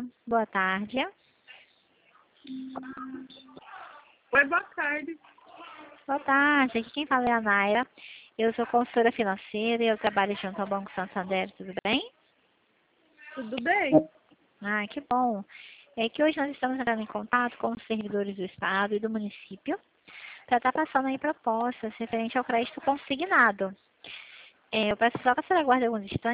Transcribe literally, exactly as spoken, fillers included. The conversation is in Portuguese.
Boa tarde. Oi, boa tarde. Boa tarde. Aqui quem fala é a Naira. Eu sou consultora financeira e eu trabalho junto ao Banco Santander. Tudo bem? Tudo bem? Ah, que bom. É que hoje nós estamos entrando em contato com os servidores do Estado e do município para estar passando aí propostas referente ao crédito consignado. É, eu peço só que a senhora aguarde alguns instantes.